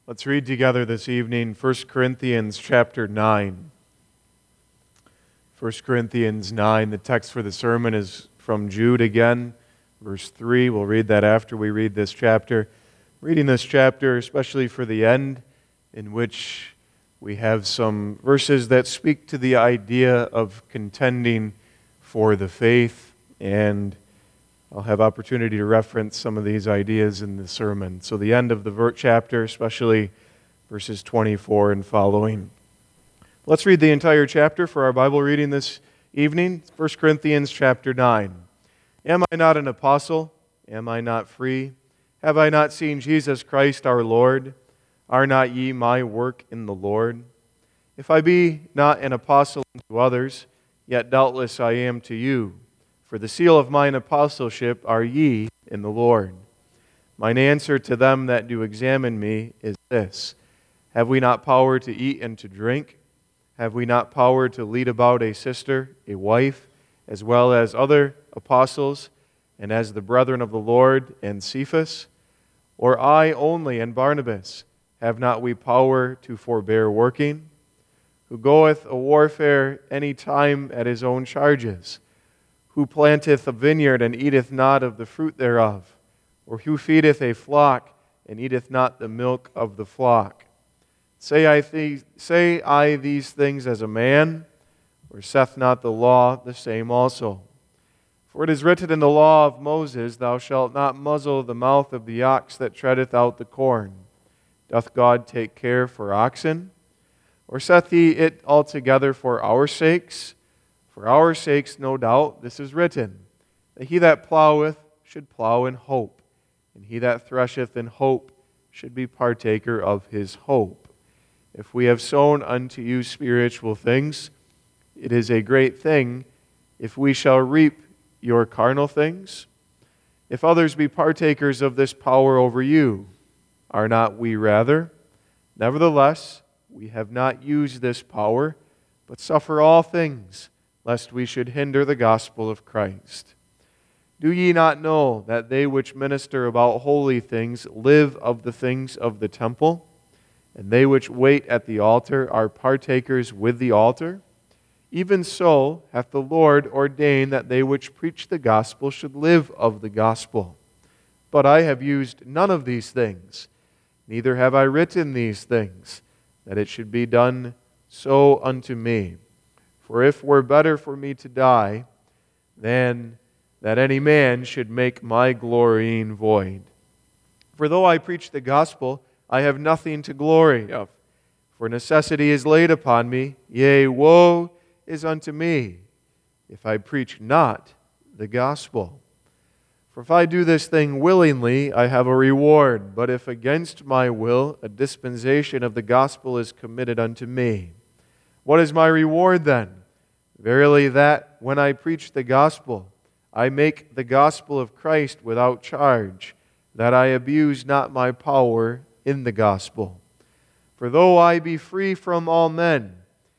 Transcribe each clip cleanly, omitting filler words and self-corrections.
Let's read together this evening 1 Corinthians chapter 9. 1 Corinthians 9, the text for the sermon is from Jude again, verse 3. We'll read that after we read this chapter. Reading this chapter, especially for the end, in which we have some verses that speak to the idea of contending for the faith, and I'll have opportunity to reference some of these ideas in the sermon. So the end of the chapter, especially verses 24 and following. Let's read the entire chapter for our Bible reading this evening. 1 Corinthians chapter 9. Am I not an apostle? Am I not free? Have I not seen Jesus Christ our Lord? Are not ye my work in the Lord? If I be not an apostle to others, yet doubtless I am to you. For the seal of mine apostleship are ye in the Lord. Mine answer to them that do examine me is this: Have we not power to eat and to drink? Have we not power to lead about a sister, a wife, as well as other apostles, and as the brethren of the Lord and Cephas? Or I only and Barnabas, have not we power to forbear working? Who goeth a warfare any time at his own charges? Who planteth a vineyard and eateth not of the fruit thereof? Or who feedeth a flock and eateth not the milk of the flock? Say I these things as a man, or saith not the law the same also? For it is written in the law of Moses, Thou shalt not muzzle the mouth of the ox that treadeth out the corn. Doth God take care for oxen? Or saith he it altogether for our sakes? For our sakes, no doubt, this is written, that he that ploweth should plow in hope, and he that thresheth in hope should be partaker of his hope. If we have sown unto you spiritual things, it is a great thing if we shall reap your carnal things. If others be partakers of this power over you, are not we rather? Nevertheless, we have not used this power, but suffer all things, lest we should hinder the gospel of Christ. Do ye not know that they which minister about holy things live of the things of the temple? And they which wait at the altar are partakers with the altar? Even so hath the Lord ordained that they which preach the gospel should live of the gospel. But I have used none of these things, neither have I written these things, that it should be done so unto me. For if were better for me to die, than that any man should make my glorying void. For though I preach the gospel, I have nothing to glory of. For necessity is laid upon me, yea, woe is unto me, if I preach not the gospel. For if I do this thing willingly, I have a reward. But if against my will, a dispensation of the gospel is committed unto me. What is my reward then? Verily that, when I preach the gospel, I make the gospel of Christ without charge, that I abuse not my power in the gospel. For though I be free from all men,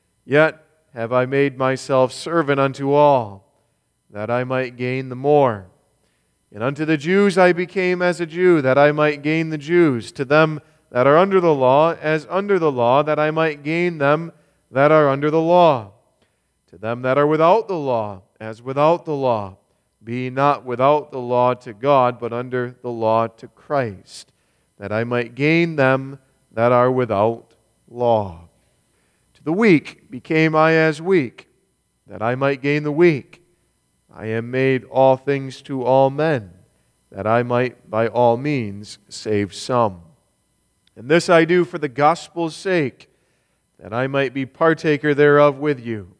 yet have I made myself servant unto all, that I might gain the more. And unto the Jews I became as a Jew, that I might gain the Jews. To them that are under the law, as under the law, that I might gain them that are under the law. To them that are without the law, as without the law, be not without the law to God, but under the law to Christ, that I might gain them that are without law. To the weak became I as weak, that I might gain the weak. I am made all things to all men, that I might by all means save some. And this I do for the gospel's sake, that I might be partaker thereof with you.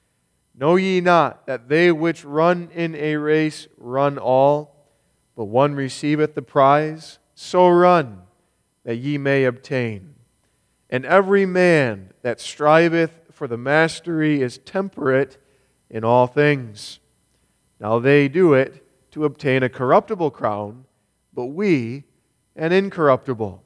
Know ye not that they which run in a race run all, but one receiveth the prize? So run, that ye may obtain. And every man that striveth for the mastery is temperate in all things. Now they do it to obtain a corruptible crown, but we an incorruptible.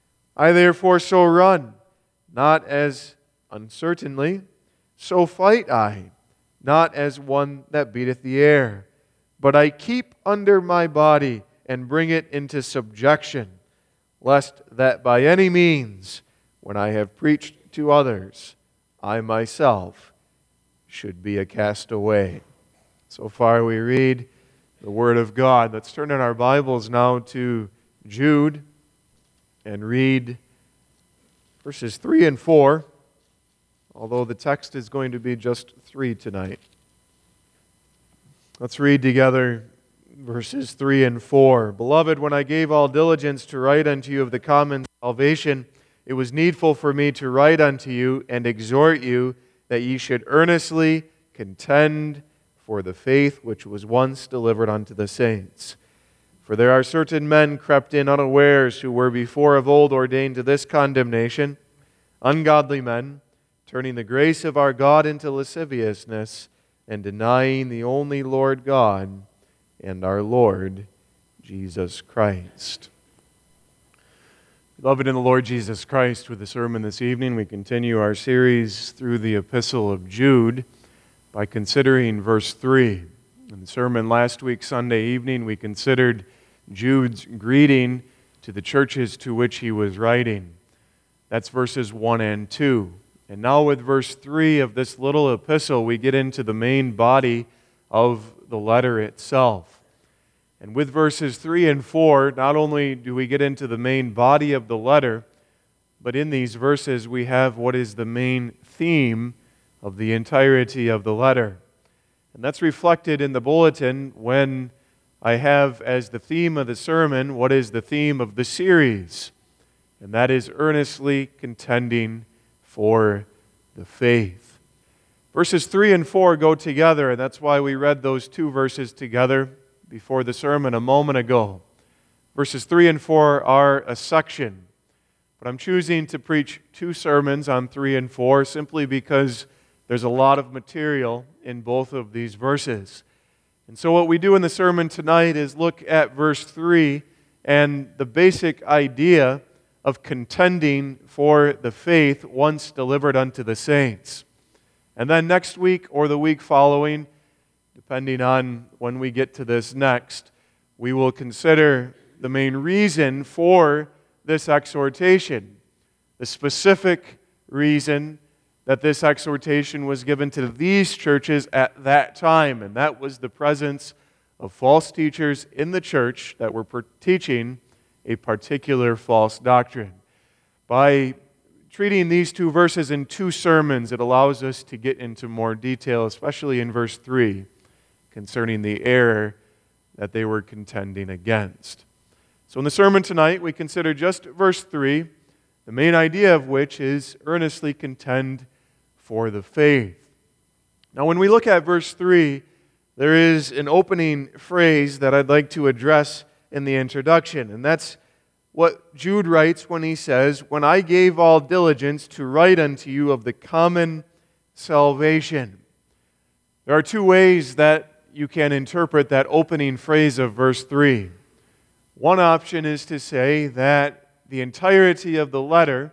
I therefore so run, not as uncertainly, so fight I, not as one that beateth the air, but I keep under my body and bring it into subjection, lest that by any means, when I have preached to others, I myself should be a castaway. So far we read the Word of God. Let's turn in our Bibles now to Jude and read verses 3 and 4, although the text is going to be just 3 tonight. Let's read together verses 3 and 4. Beloved, when I gave all diligence to write unto you of the common salvation, it was needful for me to write unto you and exhort you that ye should earnestly contend for the faith which was once delivered unto the saints. For there are certain men crept in unawares, who were before of old ordained to this condemnation, ungodly men, turning the grace of our God into lasciviousness, and denying the only Lord God and our Lord Jesus Christ. Beloved in the Lord Jesus Christ, with the sermon this evening, we continue our series through the Epistle of Jude by considering verse 3. In the sermon last week, Sunday evening, we considered Jude's greeting to the churches to which he was writing. That's verses 1 and 2. And now with verse 3 of this little epistle, we get into the main body of the letter itself. And with verses 3 and 4, not only do we get into the main body of the letter, but in these verses we have what is the main theme of the entirety of the letter. And that's reflected in the bulletin when I have as the theme of the sermon what is the theme of the series, and that is earnestly contending for the faith. Verses 3 and 4 go together, and that's why we read those two verses together before the sermon a moment ago. Verses 3 and 4 are a section, but I'm choosing to preach two sermons on 3 and 4 simply because there's a lot of material in both of these verses. And so what we do in the sermon tonight is look at verse 3 and the basic idea of contending for the faith once delivered unto the saints. And then next week or the week following, depending on when we get to this next, we will consider the main reason for this exhortation, the specific reason that this exhortation was given to these churches at that time, and that was the presence of false teachers in the church that were teaching a particular false doctrine. By treating these two verses in two sermons, it allows us to get into more detail, especially in verse 3, concerning the error that they were contending against. So in the sermon tonight, we consider just verse 3, the main idea of which is earnestly contend for the faith. Now when we look at verse 3, there is an opening phrase that I'd like to address in the introduction, and that's what Jude writes when he says, "When I gave all diligence to write unto you of the common salvation." There are two ways that you can interpret that opening phrase of verse 3. One option is to say that the entirety of the letter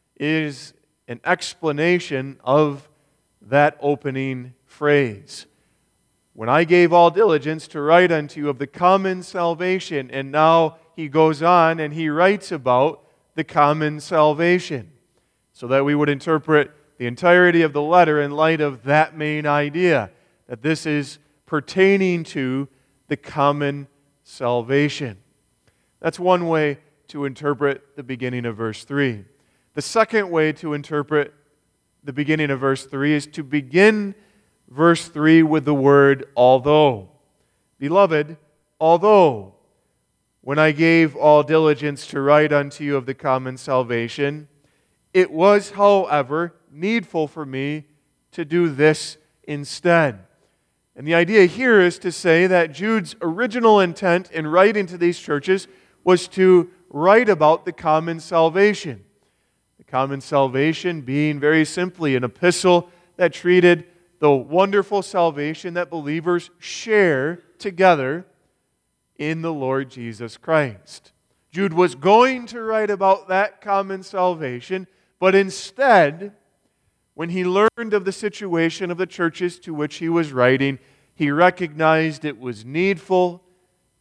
is an explanation of that opening phrase. When I gave all diligence to write unto you of the common salvation, and now he goes on and he writes about the common salvation, so that we would interpret the entirety of the letter in light of that main idea, that this is pertaining to the common salvation. That's one way to interpret the beginning of verse 3. The second way to interpret the beginning of verse 3 is to begin verse 3 with the word although. Beloved, although when I gave all diligence to write unto you of the common salvation, it was, however, needful for me to do this instead. And the idea here is to say that Jude's original intent in writing to these churches was to write about the common salvation. The common salvation being very simply an epistle that treated the wonderful salvation that believers share together in the Lord Jesus Christ. Jude was going to write about that common salvation, but instead, when he learned of the situation of the churches to which he was writing, he recognized it was needful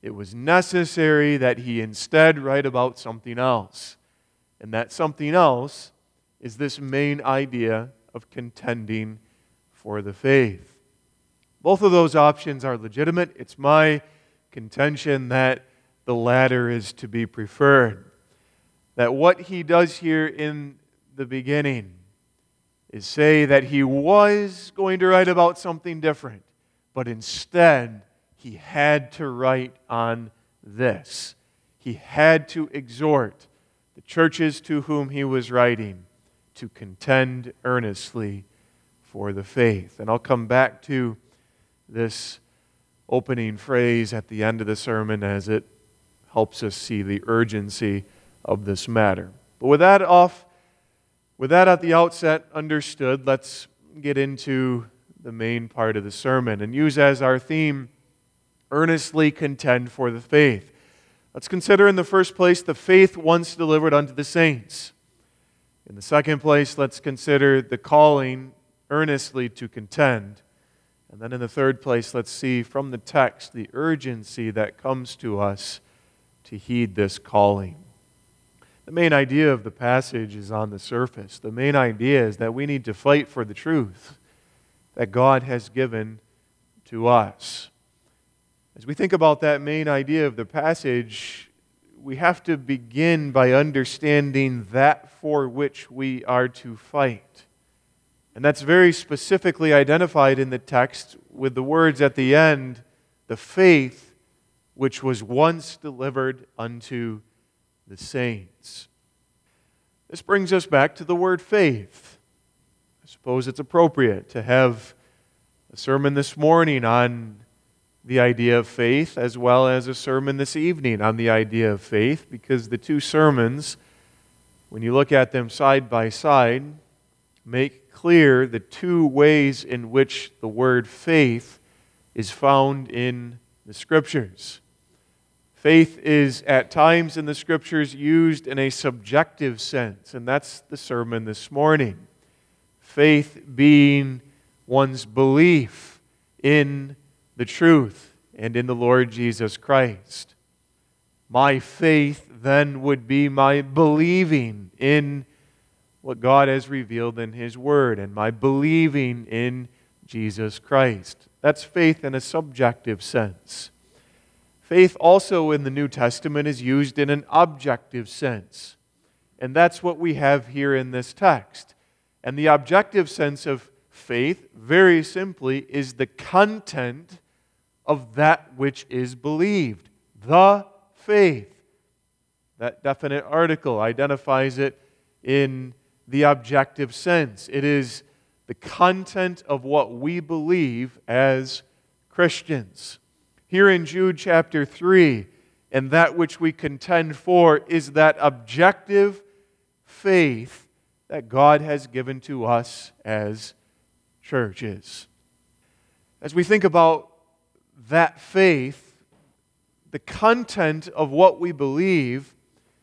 it was necessary that he instead write about something else. And that something else is this main idea of contending for the faith. Both of those options are legitimate. It's my contention that the latter is to be preferred. That what he does here in the beginning is say that he was going to write about something different, but instead he had to write on this. He had to exhort the churches to whom he was writing to contend earnestly for the faith. And I'll come back to this opening phrase at the end of the sermon as it helps us see the urgency of this matter. But with that at the outset understood, let's get into the main part of the sermon and use as our theme, earnestly contend for the faith. Let's consider in the first place the faith once delivered unto the saints. In the second place, let's consider the calling earnestly to contend. And then in the third place, let's see from the text the urgency that comes to us to heed this calling. The main idea of the passage is on the surface. The main idea is that we need to fight for the truth that God has given to us. As we think about that main idea of the passage, we have to begin by understanding that for which we are to fight. And that's very specifically identified in the text with the words at the end, the faith which was once delivered unto the saints. This brings us back to the word faith. I suppose it's appropriate to have a sermon this morning on the idea of faith, as well as a sermon this evening on the idea of faith, because the two sermons, when you look at them side by side, make clear the two ways in which the word faith is found in the Scriptures. Faith is at times in the Scriptures used in a subjective sense, and that's the sermon this morning. Faith being one's belief in the truth and in the Lord Jesus Christ. My faith then would be my believing in what God has revealed in His Word and my believing in Jesus Christ. That's faith in a subjective sense. Faith also in the New Testament is used in an objective sense. And that's what we have here in this text. And the objective sense of faith, very simply, is the content of that which is believed. The faith. That definite article identifies it in the objective sense. It is the content of what we believe as Christians. Here in Jude chapter 3, and that which we contend for is that objective faith that God has given to us as churches. As we think about that faith, the content of what we believe,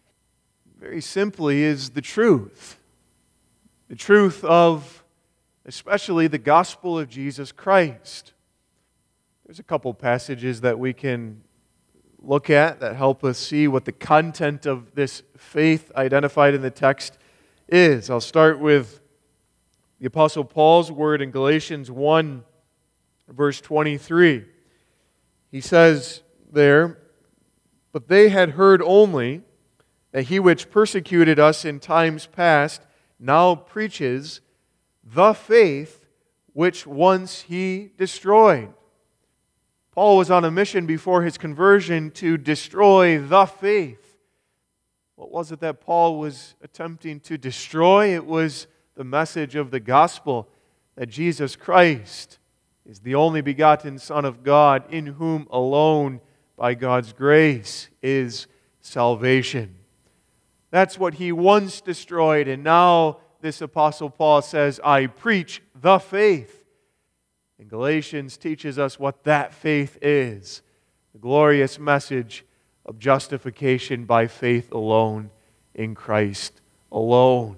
very simply, is the truth. The truth of, especially, the gospel of Jesus Christ. There's a couple passages that we can look at that help us see what the content of this faith identified in the text is. I'll start with the Apostle Paul's word in Galatians 1, verse 23. He says there, "But they had heard only that he which persecuted us in times past now preaches the faith which once he destroyed." Paul was on a mission before his conversion to destroy the faith. What was it that Paul was attempting to destroy? It was the message of the gospel that Jesus Christ is the only begotten Son of God, in whom alone, by God's grace, is salvation. That's what he once destroyed, and now this Apostle Paul says, I preach the faith. And Galatians teaches us what that faith is. The glorious message of justification by faith alone, in Christ alone.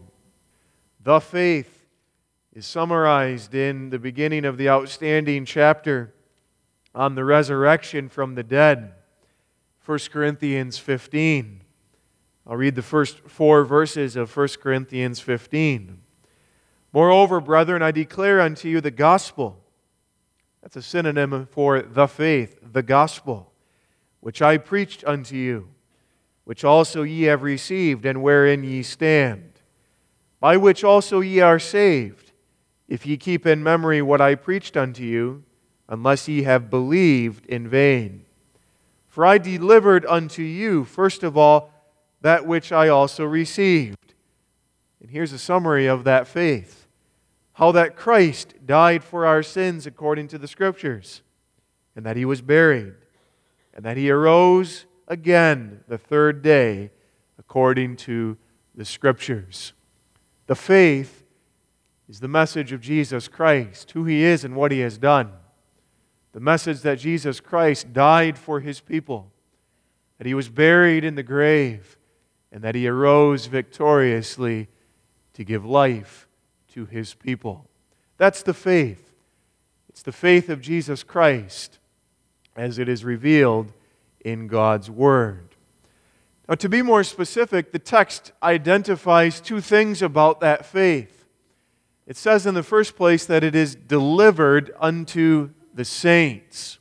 The faith is summarized in the beginning of the outstanding chapter on the resurrection from the dead. 1 Corinthians 15. I'll read the first 4 verses of 1 Corinthians 15. Moreover, brethren, I declare unto you the gospel. That's a synonym for the faith, the gospel, which I preached unto you, which also ye have received, and wherein ye stand, by which also ye are saved, if ye keep in memory what I preached unto you, unless ye have believed in vain. For I delivered unto you, first of all, that which I also received. And here's a summary of that faith. How that Christ died for our sins according to the Scriptures, and that He was buried, and that He arose again the third day according to the Scriptures. The faith is the message of Jesus Christ, who He is and what He has done. The message that Jesus Christ died for His people, that He was buried in the grave, and that He arose victoriously to give life to His people. That's the faith. It's the faith of Jesus Christ as it is revealed in God's Word. Now, to be more specific, the text identifies 2 things about that faith. It says in the first place that it is delivered unto the saints.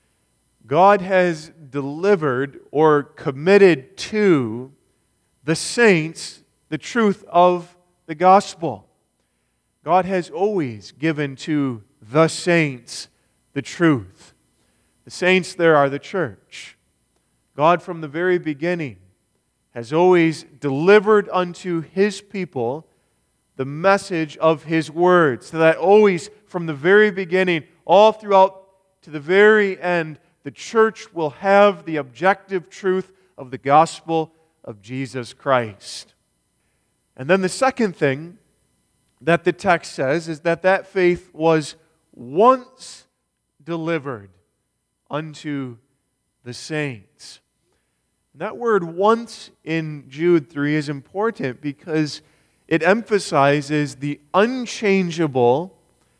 God has delivered or committed to the saints the truth of the gospel. God has always given to the saints the truth. The saints there are the church. God from the very beginning has always delivered unto His people the message of His Word, so that always from the very beginning, all throughout to the very end, the church will have the objective truth of the gospel of Jesus Christ. And then the second thing that the text says is that faith was once delivered unto the saints. And that word once in Jude 3 is important because it emphasizes the unchangeable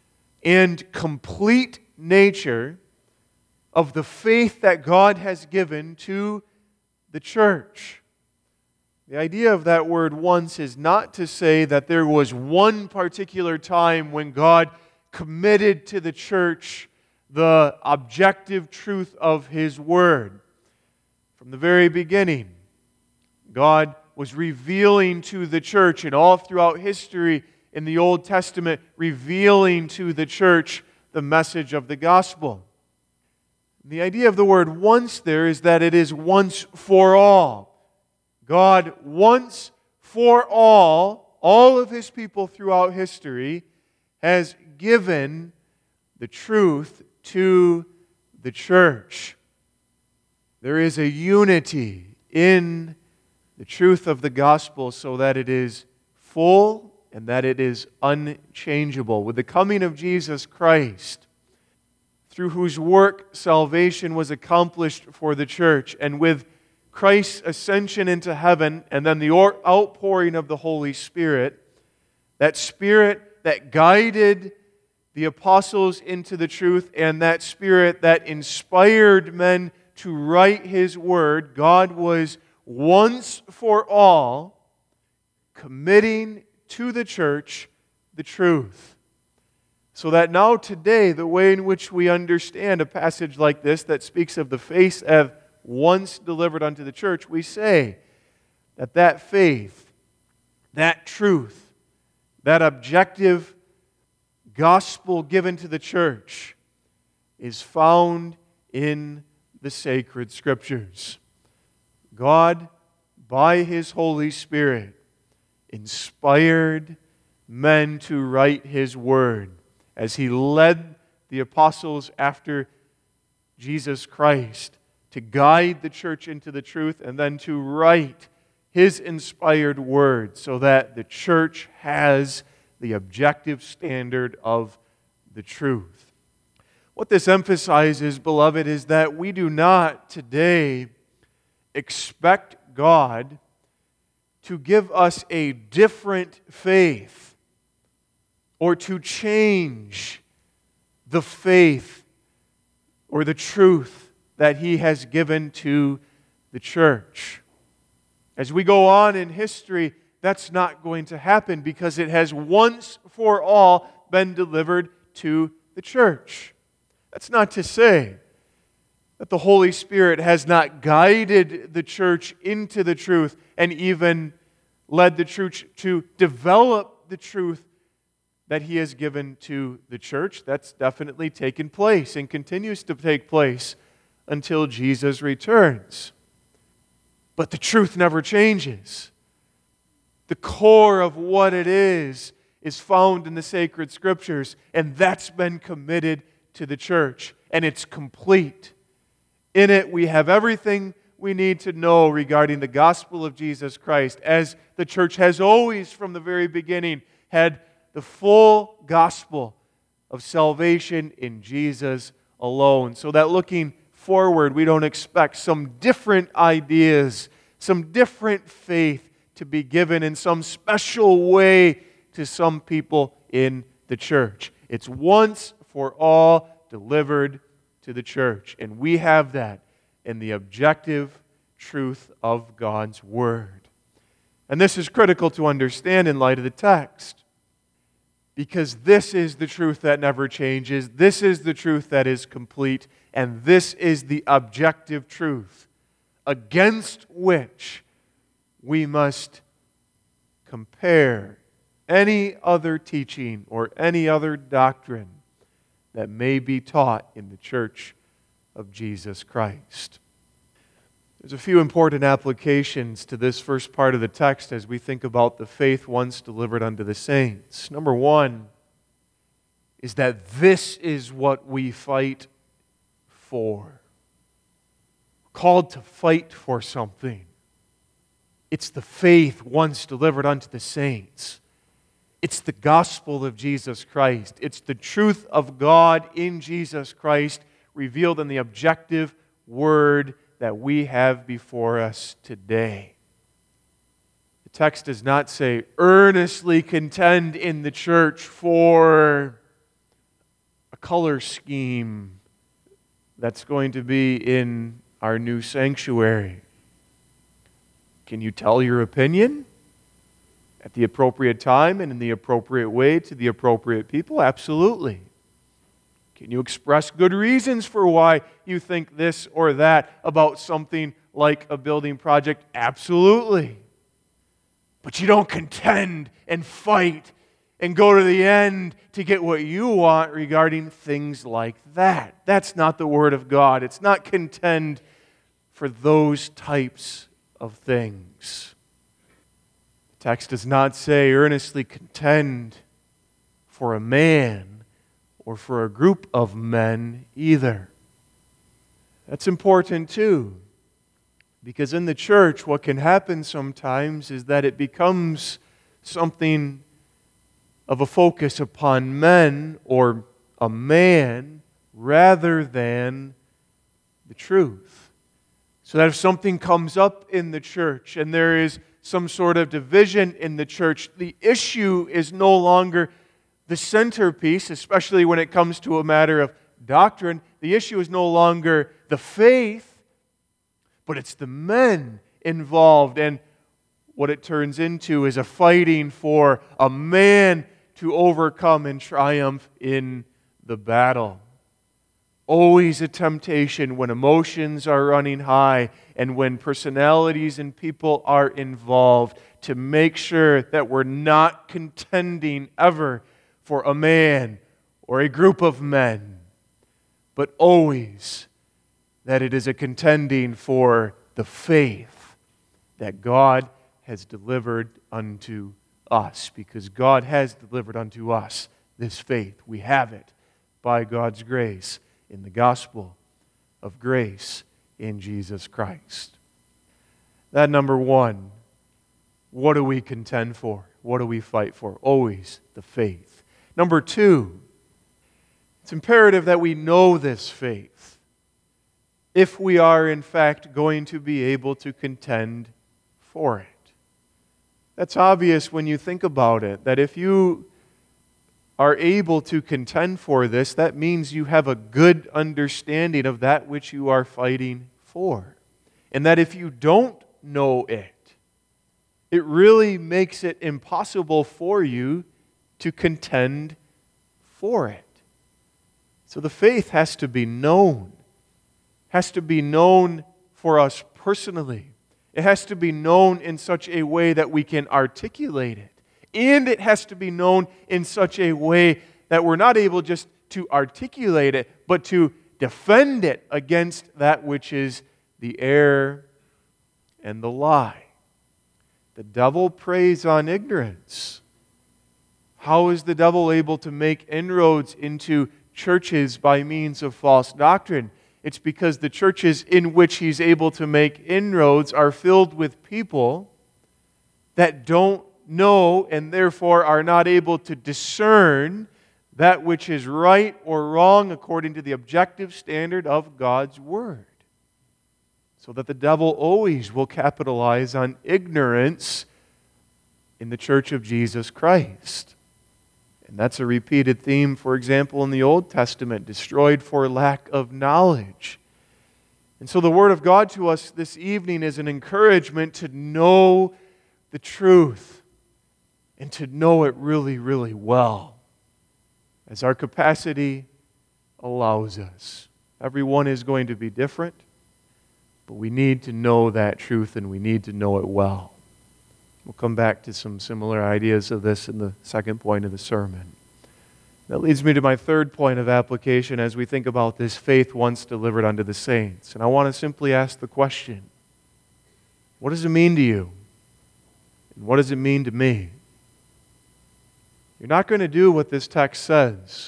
and complete nature of the faith that God has given to the church. The idea of that word once is not to say that there was one particular time when God committed to the church the objective truth of His Word. From the very beginning, God was revealing to the church, and all throughout history in the Old Testament, revealing to the church the message of the gospel. The idea of the word once there is that it is once for all. God once for all of His people throughout history, has given the truth to the church. There is a unity in the truth of the gospel so that it is full and that it is unchangeable. With the coming of Jesus Christ, through whose work salvation was accomplished for the church, and with Christ's ascension into heaven and then the outpouring of the Holy Spirit, that Spirit that guided the apostles into the truth and that Spirit that inspired men to write His Word, God was once for all committing to the church the truth. So that now today, the way in which we understand a passage like this that speaks of the faith of once delivered unto the church, we say that faith, that truth, that objective gospel given to the church is found in the sacred Scriptures. God, by His Holy Spirit, inspired men to write His Word as He led the apostles after Jesus Christ to guide the church into the truth and then to write His inspired Word so that the church has the objective standard of the truth. What this emphasizes, beloved, is that we do not today expect God to give us a different faith or to change the faith or the truth that He has given to the church. As we go on in history, that's not going to happen because it has once for all been delivered to the church. That's not to say that the Holy Spirit has not guided the church into the truth and even led the church to develop the truth that He has given to the church. That's definitely taken place and continues to take place until Jesus returns. But the truth never changes. The core of what it is found in the sacred Scriptures, and that's been committed to the church, and it's complete. In it, we have everything we need to know regarding the gospel of Jesus Christ, as the church has always, from the very beginning, had the full gospel of salvation in Jesus alone. So that looking forward, we don't expect some different ideas, some different faith to be given in some special way to some people in the church. It's once for all delivered to the church. And we have that in the objective truth of God's Word. And this is critical to understand in light of the text, because this is the truth that never changes, this is the truth that is complete, and this is the objective truth against which we must compare any other teaching or any other doctrine that may be taught in the church of Jesus Christ. There's a few important applications to this first part of the text as we think about the faith once delivered unto the saints. Number one is that this is what we fight for. We're called to fight for something. It's the faith once delivered unto the saints. It's the gospel of Jesus Christ. It's the truth of God in Jesus Christ revealed in the objective Word that we have before us today. The text does not say, earnestly contend in the church for a color scheme that's going to be in our new sanctuary. Can you tell your opinion at the appropriate time and in the appropriate way to the appropriate people? Absolutely. Can you express good reasons for why you think this or that about something like a building project? Absolutely. But you don't contend and fight and go to the end to get what you want regarding things like that. That's not the Word of God. It's not contend for those types of things. The text does not say earnestly contend for a man or for a group of men either. That's important too, because in the church what can happen sometimes is that it becomes something of a focus upon men or a man rather than the truth. So that if something comes up in the church and there is some sort of division in the church, the issue is no longer the centerpiece, especially when it comes to a matter of doctrine. The issue is no longer the faith, but it's the men involved. And what it turns into is a fighting for a man to overcome and triumph in the battle. Always a temptation when emotions are running high and when personalities and people are involved to make sure that we're not contending ever for a man or a group of men, but always that it is a contending for the faith that God has delivered unto us, because God has delivered unto us this faith. We have it by God's grace in the gospel of grace in Jesus Christ. That number one, what do we contend for? What do we fight for? Always the faith. Number two, it's imperative that we know this faith if we are in fact going to be able to contend for it. That's obvious when you think about it, that if you are able to contend for this, that means you have a good understanding of that which you are fighting for. And that if you don't know it, it really makes it impossible for you to contend for it. So the faith has to be known. Has to be known for us personally. It has to be known in such a way that we can articulate it. And it has to be known in such a way that we're not able just to articulate it, but to defend it against that which is the error and the lie. The devil preys on ignorance. How is the devil able to make inroads into churches by means of false doctrine? It's because the churches in which he's able to make inroads are filled with people that don't know and therefore are not able to discern that which is right or wrong according to the objective standard of God's Word. So that the devil always will capitalize on ignorance in the church of Jesus Christ. And that's a repeated theme, for example, in the Old Testament, destroyed for lack of knowledge. And so the Word of God to us this evening is an encouragement to know the truth and to know it really, really well, as our capacity allows us. Everyone is going to be different, but we need to know that truth and we need to know it well. We'll come back to some similar ideas of this in the second point of the sermon. That leads me to my third point of application as we think about this faith once delivered unto the saints. And I want to simply ask the question, what does it mean to you? And what does it mean to me? You're not going to do what this text says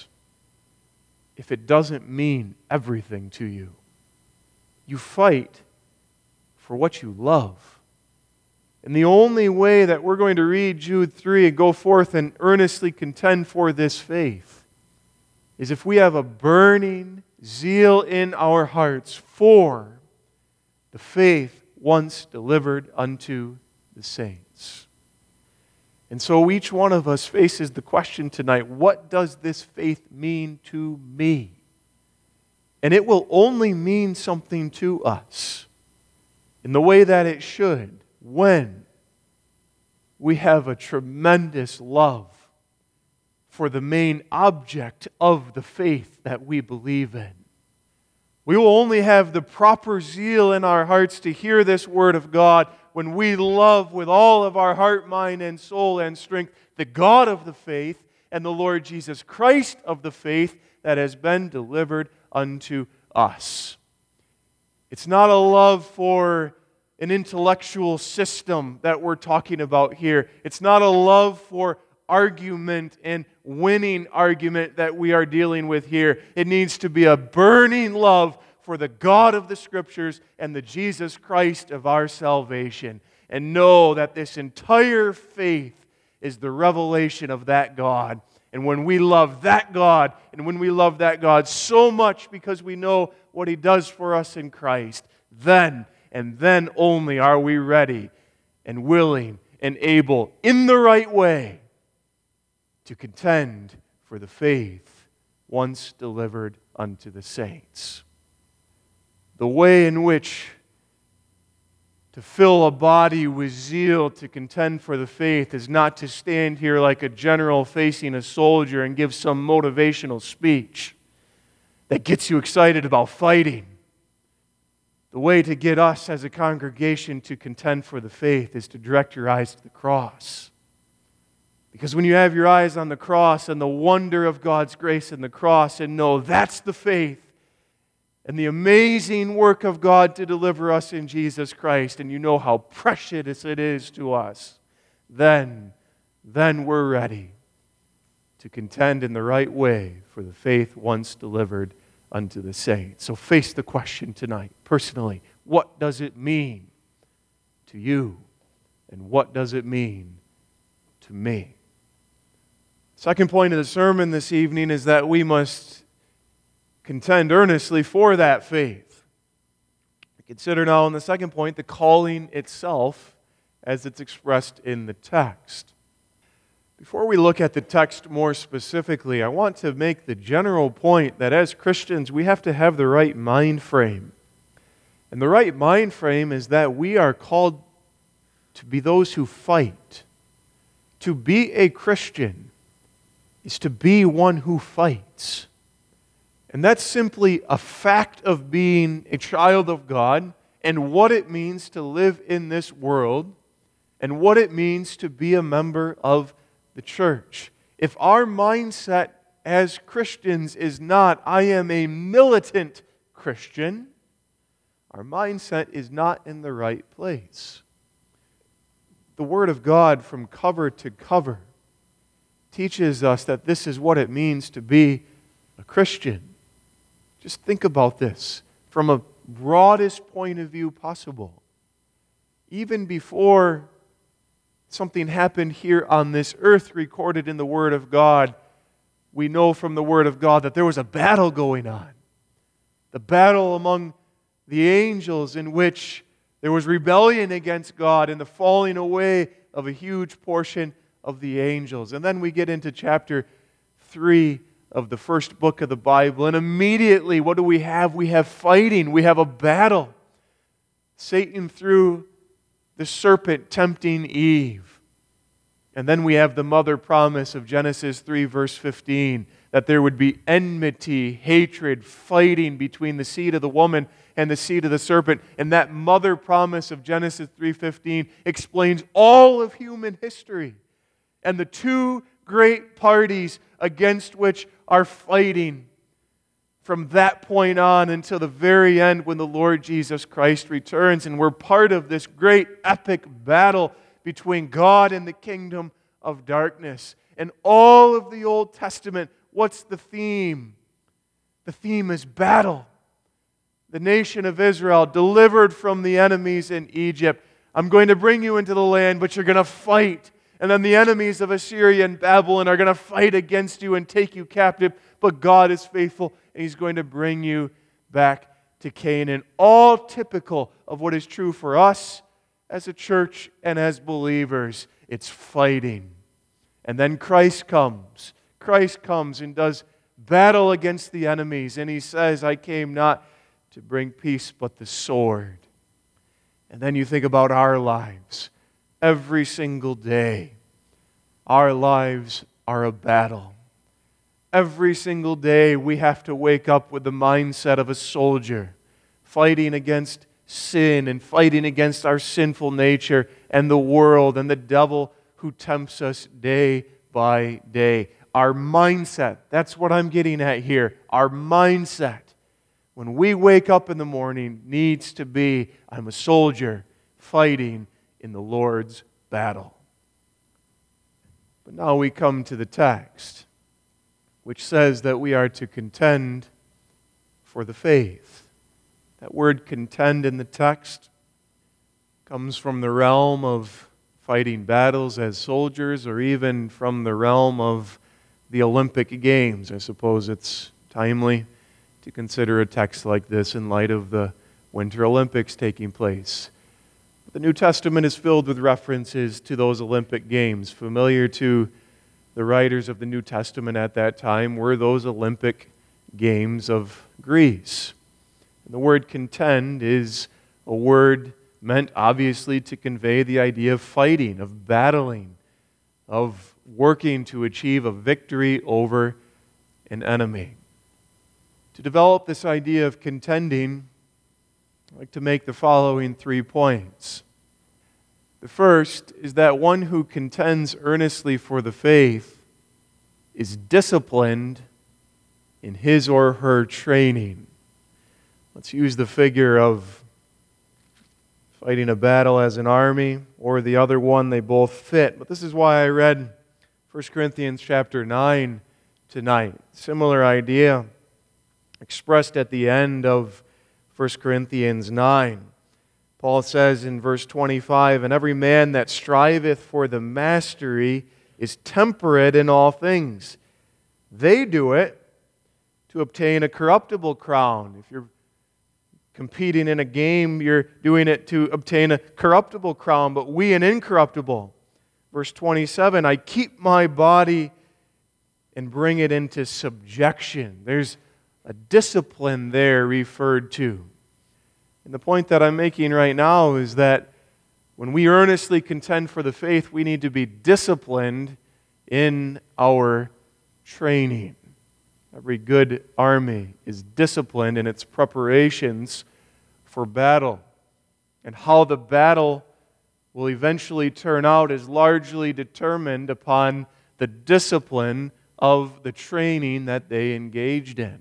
if it doesn't mean everything to you. You fight for what you love. And the only way that we're going to read Jude 3 and go forth and earnestly contend for this faith is if we have a burning zeal in our hearts for the faith once delivered unto the saints. And so each one of us faces the question tonight, what does this faith mean to me? And it will only mean something to us in the way that it should when we have a tremendous love for the main object of the faith that we believe in. We will only have the proper zeal in our hearts to hear this Word of God when we love with all of our heart, mind, and soul and strength the God of the faith and the Lord Jesus Christ of the faith that has been delivered unto us. It's not a love for an intellectual system that we're talking about here. It's not a love for argument and winning argument that we are dealing with here. It needs to be a burning love for the God of the Scriptures and the Jesus Christ of our salvation. And know that this entire faith is the revelation of that God. And when we love that God, and when we love that God so much because we know what He does for us in Christ, then and then only are we ready and willing and able, in the right way, to contend for the faith once delivered unto the saints. The way in which to fill a body with zeal to contend for the faith is not to stand here like a general facing a soldier and give some motivational speech that gets you excited about fighting. The way to get us as a congregation to contend for the faith is to direct your eyes to the cross. Because when you have your eyes on the cross and the wonder of God's grace in the cross and know that's the faith and the amazing work of God to deliver us in Jesus Christ, and you know how precious it is to us, then we're ready to contend in the right way for the faith once delivered unto the saints. So face the question tonight, personally. What does it mean to you? And what does it mean to me? Second point of the sermon this evening is that we must contend earnestly for that faith. Consider now in the second point the calling itself as it's expressed in the text. Before we look at the text more specifically, I want to make the general point that as Christians we have to have the right mind frame And the right mind frame is that we are called to be those who fight. To be a Christian is to be one who fights. And that's simply a fact of being a child of God and what it means to live in this world and what it means to be a member of the church. If our mindset as Christians is not, I am a militant Christian, our mindset is not in the right place. The Word of God from cover to cover teaches us that this is what it means to be a Christian. Just think about this from a broadest point of view possible. Even before something happened here on this earth recorded in the Word of God, we know from the Word of God that there was a battle going on. The battle among the angels in which there was rebellion against God and the falling away of a huge portion of the angels. And then we get into chapter 3 of the first book of the Bible, and immediately what do we have? We have fighting. We have a battle. Satan through the serpent tempting Eve. And then we have the mother promise of Genesis 3 verse 15 that there would be enmity, hatred, fighting between the seed of the woman and the seed of the serpent. And that mother promise of Genesis 3:15 explains all of human history and the two great parties against which are fighting from that point on until the very end when the Lord Jesus Christ returns. And we're part of this great epic battle between God and the kingdom of darkness. And all of the Old Testament, what's the theme? The theme is battle. The nation of Israel delivered from the enemies in Egypt. I'm going to bring you into the land, but you're going to fight. And then the enemies of Assyria and Babylon are going to fight against you and take you captive. But God is faithful, and He's going to bring you back to Canaan. All typical of what is true for us as a church and as believers. It's fighting. And then Christ comes. Christ comes and does battle against the enemies. And He says, I came not to bring peace but the sword. And then you think about our lives. Every single day, our lives are a battle. Every single day we have to wake up with the mindset of a soldier, fighting against sin and fighting against our sinful nature and the world and the devil who tempts us day by day. Our mindset, that's what I'm getting at here. Our mindset, when we wake up in the morning, needs to be, I'm a soldier fighting in the Lord's battle. But now we come to the text, which says that we are to contend for the faith. That word contend in the text comes from the realm of fighting battles as soldiers, or even from the realm of the Olympic Games. I suppose it's timely to consider a text like this in light of the Winter Olympics taking place. The New Testament is filled with references to those Olympic Games. Familiar to the writers of the New Testament at that time were those Olympic Games of Greece. And the word contend is a word meant obviously to convey the idea of fighting, of battling, of working to achieve a victory over an enemy. To develop this idea of contending, I'd like to make the following 3 points. The first is that one who contends earnestly for the faith is disciplined in his or her training. Let's use the figure of fighting a battle as an army, or the other one, they both fit. But this is why I read 1 Corinthians chapter 9 tonight. Similar idea expressed at the end of 1 Corinthians 9. Paul says in verse 25, and every man that striveth for the mastery is temperate in all things. They do it to obtain a corruptible crown. If you're competing in a game, you're doing it to obtain a corruptible crown, but we an incorruptible. Verse 27, I keep my body and bring it into subjection. There's a discipline there referred to. And the point that I'm making right now is that when we earnestly contend for the faith, we need to be disciplined in our training. Every good army is disciplined in its preparations for battle. And how the battle will eventually turn out is largely determined upon the discipline of the training that they engaged in.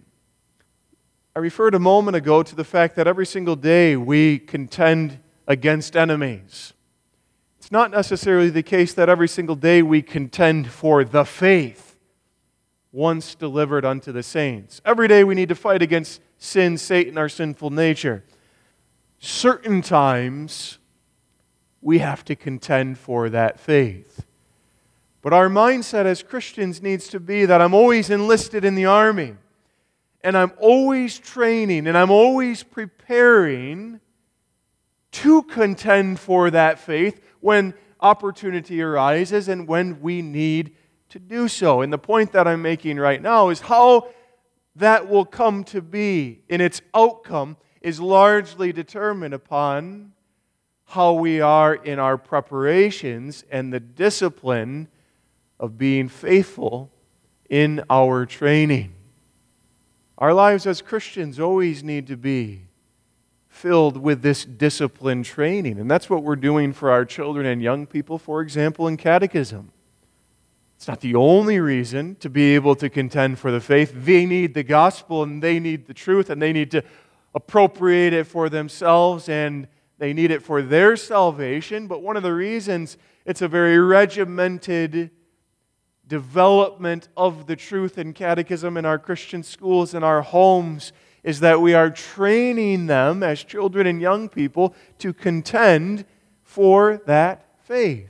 I referred a moment ago to the fact that every single day we contend against enemies. It's not necessarily the case that every single day we contend for the faith once delivered unto the saints. Every day we need to fight against sin, Satan, our sinful nature. Certain times we have to contend for that faith. But our mindset as Christians needs to be that I'm always enlisted in the army, and I'm always training, and I'm always preparing to contend for that faith when opportunity arises and when we need to do so. And the point that I'm making right now is how that will come to be in its outcome is largely determined upon how we are in our preparations and the discipline of being faithful in our training. Our lives as Christians always need to be filled with this discipline training. And that's what we're doing for our children and young people, for example, in catechism. It's not the only reason to be able to contend for the faith. They need the gospel and they need the truth and they need to appropriate it for themselves and they need it for their salvation. But one of the reasons it's a very regimented development of the truth in catechism in our Christian schools and our homes is that we are training them as children and young people to contend for that faith.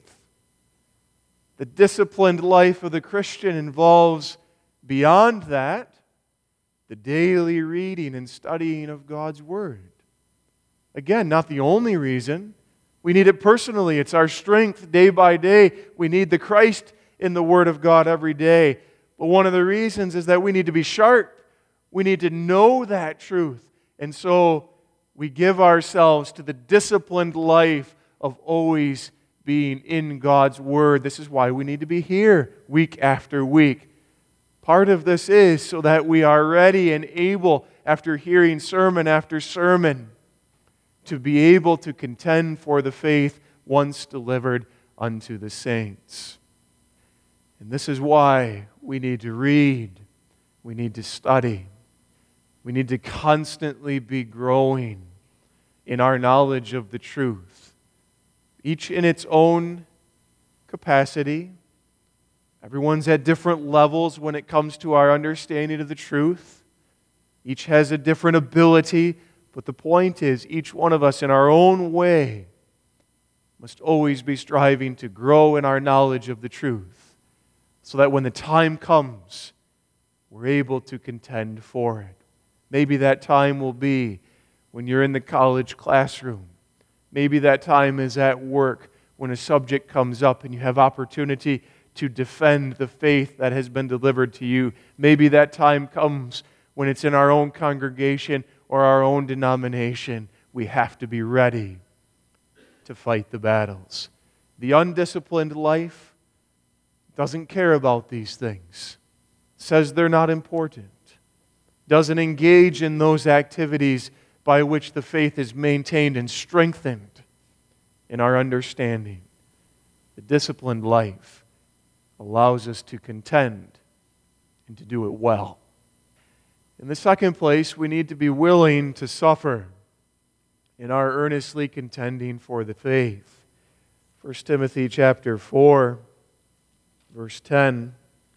The disciplined life of the Christian involves, beyond that, the daily reading and studying of God's Word. Again, not the only reason. We need it personally. It's our strength day by day. We need the Christ in the Word of God every day. But one of the reasons is that we need to be sharp. We need to know that truth. And so we give ourselves to the disciplined life of always being in God's Word. This is why we need to be here week after week. Part of this is so that we are ready and able, after hearing sermon after sermon, to be able to contend for the faith once delivered unto the saints. And this is why we need to read, we need to study, we need to constantly be growing in our knowledge of the truth. Each in its own capacity. Everyone's at different levels when it comes to our understanding of the truth. Each has a different ability, but the point is, each one of us in our own way must always be striving to grow in our knowledge of the truth, so that when the time comes, we're able to contend for it. Maybe that time will be when you're in the college classroom. Maybe that time is at work when a subject comes up and you have opportunity to defend the faith that has been delivered to you. Maybe that time comes when it's in our own congregation or our own denomination. We have to be ready to fight the battles. The undisciplined life doesn't care about these things. Says they're not important. Doesn't engage in those activities by which the faith is maintained and strengthened in our understanding. The disciplined life allows us to contend and to do it well. In the second place, we need to be willing to suffer in our earnestly contending for the faith. 1 Timothy chapter 4, verse 10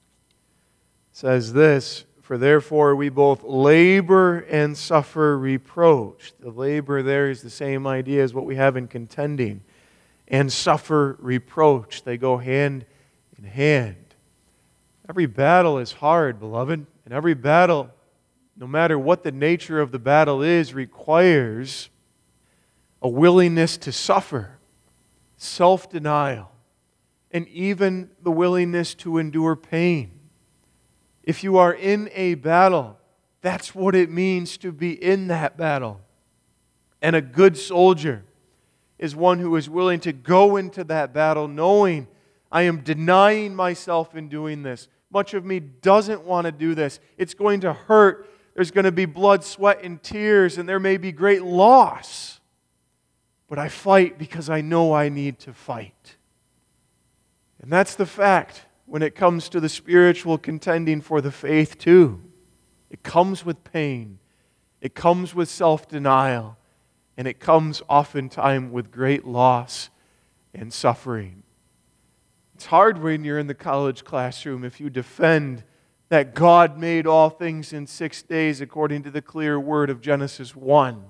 says this, "For therefore we both labor and suffer reproach." The labor there is the same idea as what we have in contending. And suffer reproach. They go hand in hand. Every battle is hard, beloved. And every battle, no matter what the nature of the battle is, requires a willingness to suffer, self-denial, and even the willingness to endure pain. If you are in a battle, that's what it means to be in that battle. And a good soldier is one who is willing to go into that battle knowing I am denying myself in doing this. Much of me doesn't want to do this. It's going to hurt. There's going to be blood, sweat, and tears, and there may be great loss. But I fight because I know I need to fight. And that's the fact when it comes to the spiritual contending for the faith too. It comes with pain. It comes with self-denial. And it comes oftentimes with great loss and suffering. It's hard when you're in the college classroom if you defend that God made all things in 6 days according to the clear word of Genesis 1.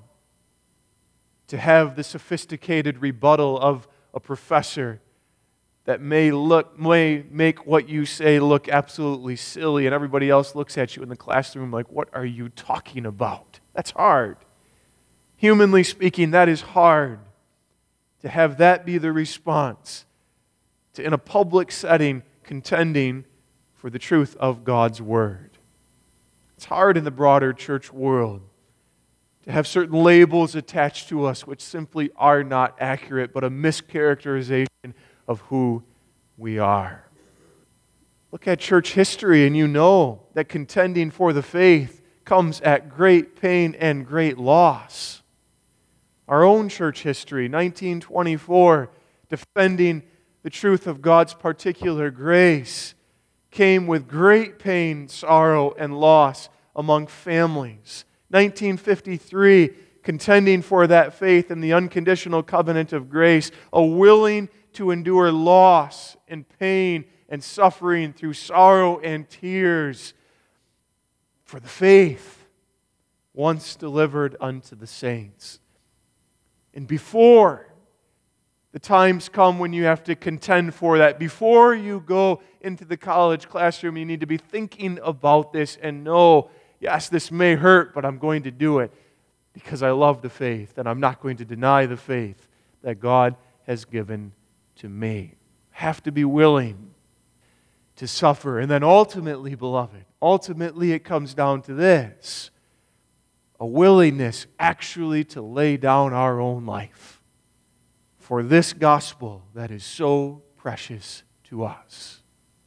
To have the sophisticated rebuttal of a professor that may make what you say look absolutely silly, and everybody else looks at you in the classroom like, what are you talking about? That's hard. Humanly speaking, that is hard. To have that be the response to, in a public setting, contending for the truth of God's Word. It's hard in the broader church world to have certain labels attached to us which simply are not accurate, but a mischaracterization of who we are. Look at church history and you know that contending for the faith comes at great pain and great loss. Our own church history, 1924, defending the truth of God's particular grace, came with great pain, sorrow, and loss among families. 1953, contending for that faith in the unconditional covenant of grace, a willing to endure loss and pain and suffering through sorrow and tears for the faith once delivered unto the saints. And before the times come when you have to contend for that, before you go into the college classroom, you need to be thinking about this and know, yes, this may hurt, but I'm going to do it because I love the faith, and I'm not going to deny the faith that God has given to me. Have to be willing to suffer. And then ultimately, beloved, ultimately it comes down to this: a willingness actually to lay down our own life for this gospel that is so precious to us.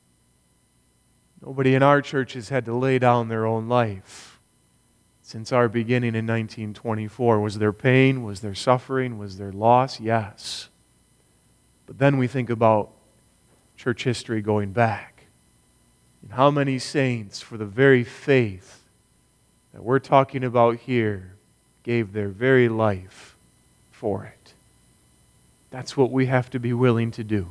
Nobody in our church has had to lay down their own life since our beginning in 1924. Was there pain? Was there suffering? Was there loss? Yes. But then we think about church history going back. And how many saints, for the very faith that we're talking about here, gave their very life for it. That's what we have to be willing to do.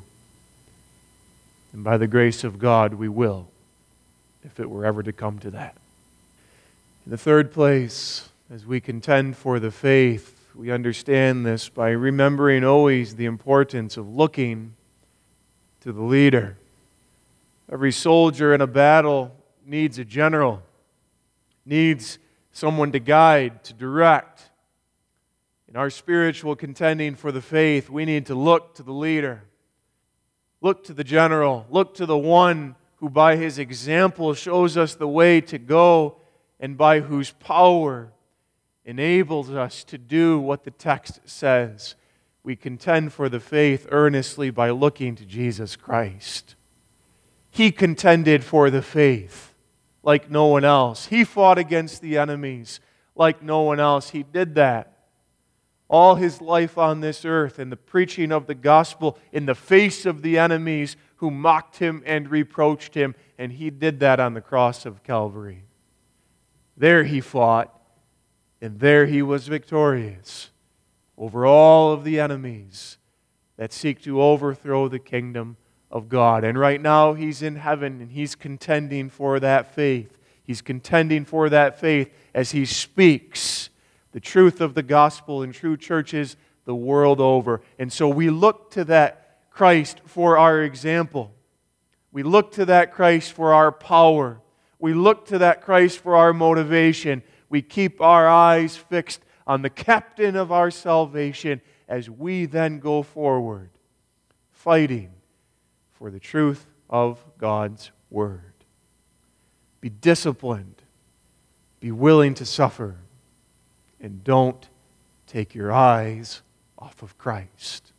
And by the grace of God, we will, if it were ever to come to that. In the third place, as we contend for the faith, we understand this by remembering always the importance of looking to the leader. Every soldier in a battle needs a general, needs someone to guide, to direct. In our spiritual contending for the faith, we need to look to the leader, look to the general, look to the one who by his example shows us the way to go and by whose power enables us to do what the text says. We contend for the faith earnestly by looking to Jesus Christ. He contended for the faith like no one else. He fought against the enemies like no one else. He did that all his life on this earth in the preaching of the gospel in the face of the enemies who mocked him and reproached him. And he did that on the cross of Calvary. There he fought, and there he was victorious over all of the enemies that seek to overthrow the kingdom of God. And right now he's in heaven and he's contending for that faith. He's contending for that faith as he speaks the truth of the gospel in true churches the world over. And so we look to that Christ for our example. We look to that Christ for our power. We look to that Christ for our motivation. We keep our eyes fixed on the captain of our salvation as we then go forward, fighting for the truth of God's Word. Be disciplined. Be willing to suffer. And don't take your eyes off of Christ.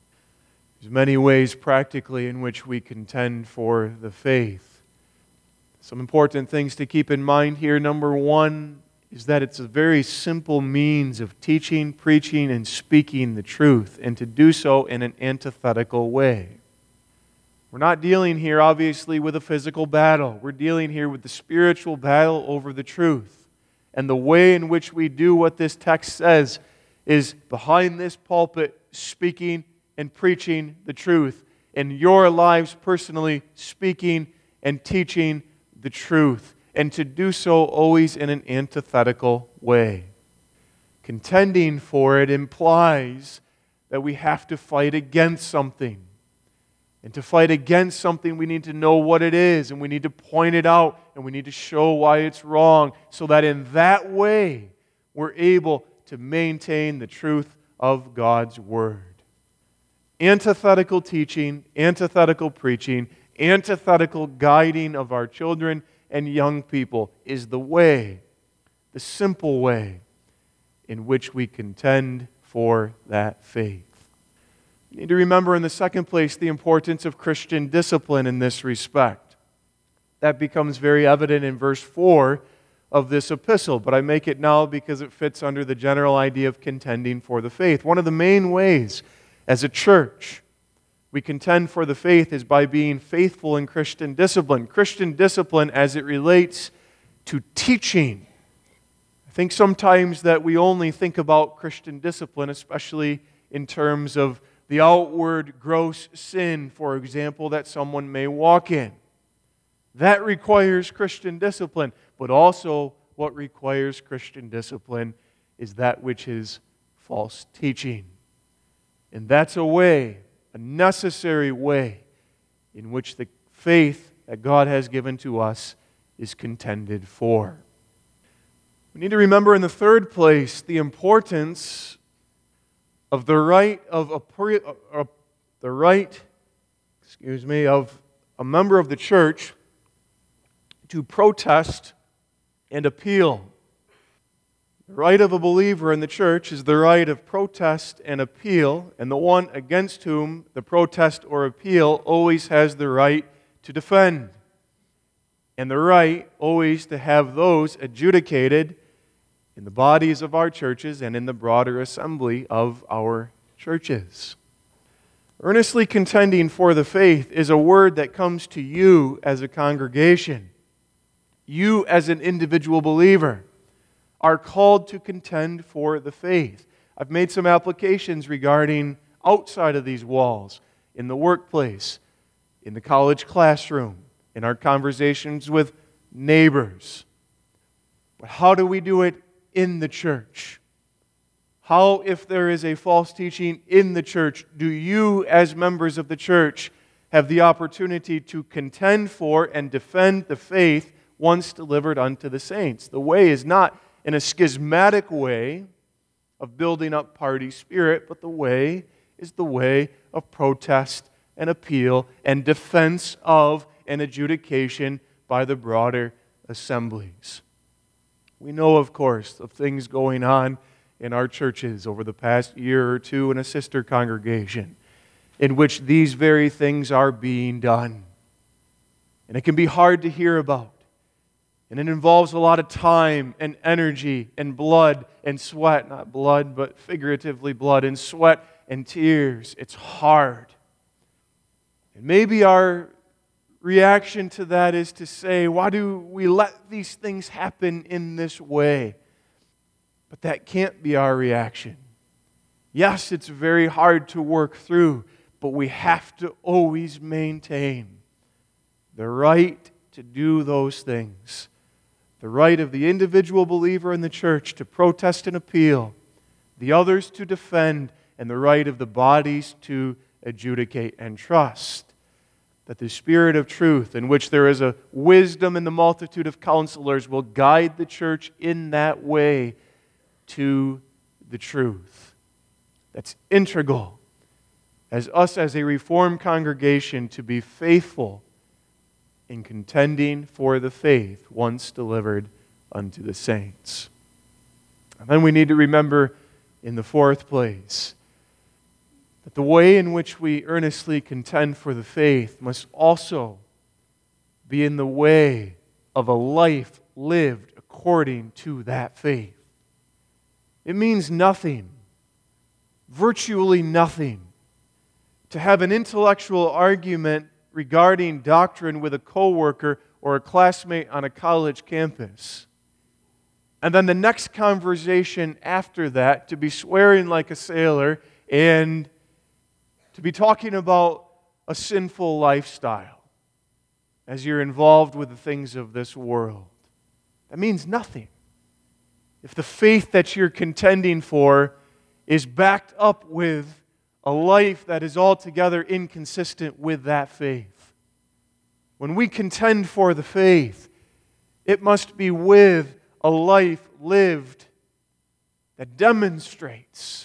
There's many ways practically in which we contend for the faith. Some important things to keep in mind here. Number one is that it's a very simple means of teaching, preaching, and speaking the truth, and to do so in an antithetical way. We're not dealing here, obviously, with a physical battle. We're dealing here with the spiritual battle over the truth. And the way in which we do what this text says is behind this pulpit, speaking and preaching the truth. In your lives personally, speaking and teaching the truth. And to do so always in an antithetical way. Contending for it implies that we have to fight against something. And to fight against something, we need to know what it is, and we need to point it out, and we need to show why it's wrong, so that in that way, we're able to maintain the truth of God's Word. Antithetical teaching, antithetical preaching, antithetical guiding of our children and young people is the way, the simple way, in which we contend for that faith. We need to remember in the second place the importance of Christian discipline in this respect. That becomes very evident in verse 4 of this epistle, but I make it now because it fits under the general idea of contending for the faith. One of the main ways as a church we contend for the faith is by being faithful in Christian discipline. Christian discipline as it relates to teaching. I think sometimes that we only think about Christian discipline, especially in terms of the outward gross sin, for example, that someone may walk in. That requires Christian discipline. But also what requires Christian discipline is that which is false teaching. And that's a way, a necessary way, in which the faith that God has given to us is contended for. We need to remember in the third place the importance of the right of a member of the church to protest and appeal. The right of a believer in the church is the right of protest and appeal, and the one against whom the protest or appeal always has the right to defend, and the right always to have those adjudicated in the bodies of our churches and in the broader assembly of our churches. Earnestly contending for the faith is a word that comes to you as a congregation. You as an individual believer are called to contend for the faith. I've made some applications regarding outside of these walls, in the workplace, in the college classroom, in our conversations with neighbors. But how do we do it in the church? How, if there is a false teaching in the church, do you as members of the church have the opportunity to contend for and defend the faith once delivered unto the saints? The way is not in a schismatic way of building up party spirit, but the way is the way of protest and appeal and defense of and adjudication by the broader assemblies. We know, of course, of things going on in our churches over the past year or two in a sister congregation in which these very things are being done. And it can be hard to hear about. And it involves a lot of time and energy and blood and sweat. Not blood, but figuratively blood and sweat and tears. It's hard. And maybe our reaction to that is to say, why do we let these things happen in this way? But that can't be our reaction. Yes, it's very hard to work through, but we have to always maintain the right to do those things. The right of the individual believer in the church to protest and appeal, the others to defend, and the right of the bodies to adjudicate and trust that the Spirit of truth, in which there is a wisdom in the multitude of counselors, will guide the church in that way to the truth. That's integral as us as a Reformed congregation to be faithful in contending for the faith once delivered unto the saints. And then we need to remember in the fourth place, that the way in which we earnestly contend for the faith must also be in the way of a life lived according to that faith. It means nothing, virtually nothing, to have an intellectual argument regarding doctrine with a coworker or a classmate on a college campus, and then the next conversation after that to be swearing like a sailor and to be talking about a sinful lifestyle as you're involved with the things of this world. That means nothing if the faith that you're contending for is backed up with a life that is altogether inconsistent with that faith. When we contend for the faith, it must be with a life lived that demonstrates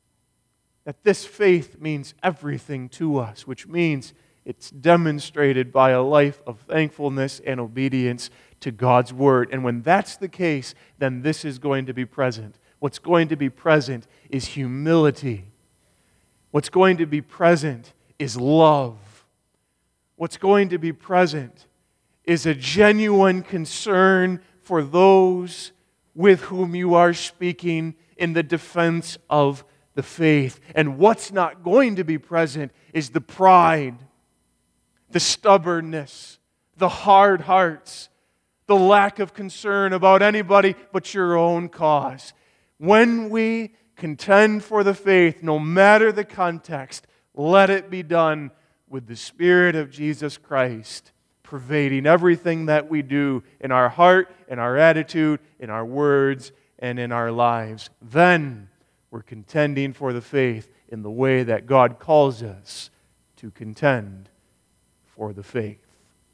that this faith means everything to us, which means it's demonstrated by a life of thankfulness and obedience to God's Word. And when that's the case, then this is going to be present. What's going to be present is humility. What's going to be present is love. What's going to be present is a genuine concern for those with whom you are speaking in the defense of the faith. And what's not going to be present is the pride, the stubbornness, the hard hearts, the lack of concern about anybody but your own cause. When we contend for the faith, no matter the context, let it be done with the Spirit of Jesus Christ pervading everything that we do in our heart, in our attitude, in our words, and in our lives. Then we're contending for the faith in the way that God calls us to contend for the faith.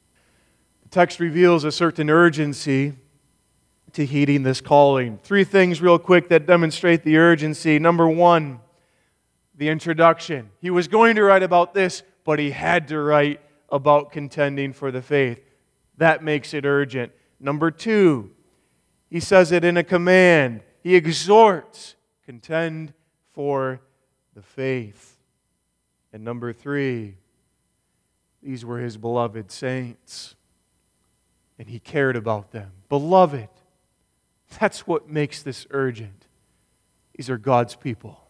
The text reveals a certain urgency to heeding this calling. 3 things real quick that demonstrate the urgency. Number 1, the introduction. He was going to write about this, but he had to write about contending for the faith. That makes it urgent. Number 2, he says it in a command. He exhorts, contend for the faith. And number 3, these were his beloved saints, and he cared about them. Beloved, that's what makes this urgent. These are God's people.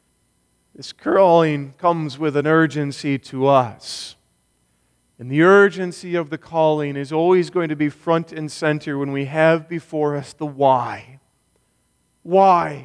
This calling comes with an urgency to us. And the urgency of the calling is always going to be front and center when we have before us the why. Why?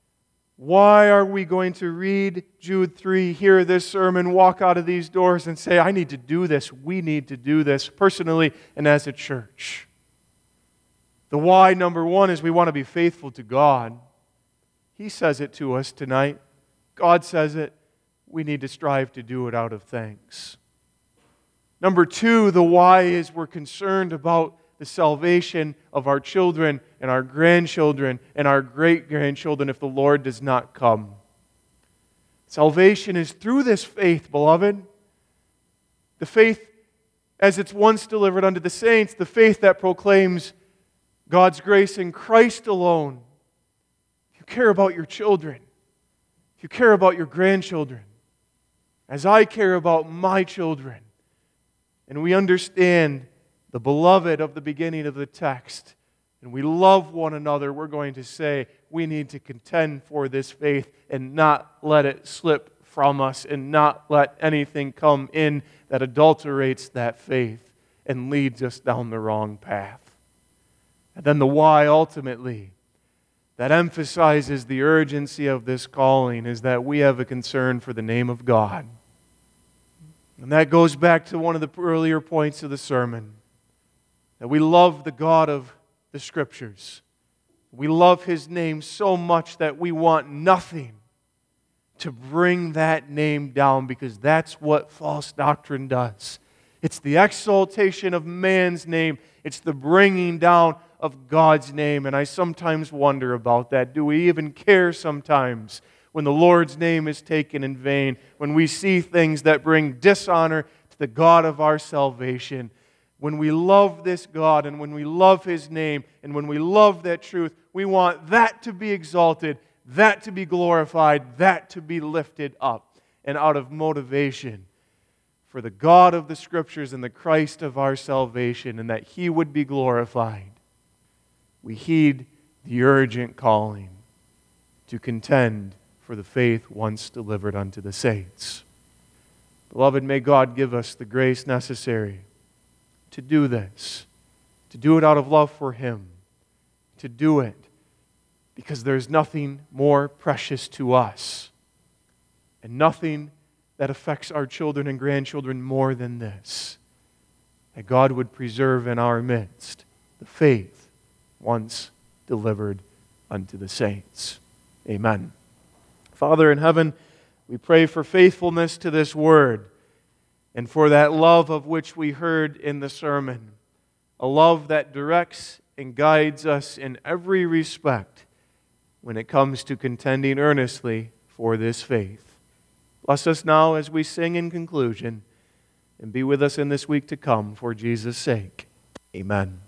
Why are we going to read Jude 3, hear this sermon, walk out of these doors and say, I need to do this, we need to do this personally and as a church? The why, number 1, is we want to be faithful to God. He says it to us tonight. God says it. We need to strive to do it out of thanks. Number 2, the why is we're concerned about the salvation of our children and our grandchildren and our great-grandchildren if the Lord does not come. Salvation is through this faith, beloved. The faith as it's once delivered unto the saints, the faith that proclaims God's grace in Christ alone. If you care about your children, if you care about your grandchildren, as I care about my children, and we understand the beloved of the beginning of the text, and we love one another, we're going to say we need to contend for this faith and not let it slip from us and not let anything come in that adulterates that faith and leads us down the wrong path. And then the why ultimately that emphasizes the urgency of this calling is that we have a concern for the name of God. And that goes back to one of the earlier points of the sermon, that we love the God of the Scriptures. We love His name so much that we want nothing to bring that name down, because that's what false doctrine does. It's the exaltation of man's name. It's the bringing down of God's name. And I sometimes wonder about that. Do we even care sometimes when the Lord's name is taken in vain, when we see things that bring dishonor to the God of our salvation? When we love this God and when we love His name and when we love that truth, we want that to be exalted. that to be glorified, that to be lifted up, and out of motivation for the God of the Scriptures and the Christ of our salvation, and that He would be glorified, we heed the urgent calling to contend for the faith once delivered unto the saints. Beloved, may God give us the grace necessary to do this, to do it out of love for Him, to do it because there's nothing more precious to us and nothing that affects our children and grandchildren more than this, that God would preserve in our midst the faith once delivered unto the saints. Amen. Father in heaven, we pray for faithfulness to this word and for that love of which we heard in the sermon, a love that directs and guides us in every respect when it comes to contending earnestly for this faith. Bless us now as we sing in conclusion, and be with us in this week to come for Jesus' sake. Amen.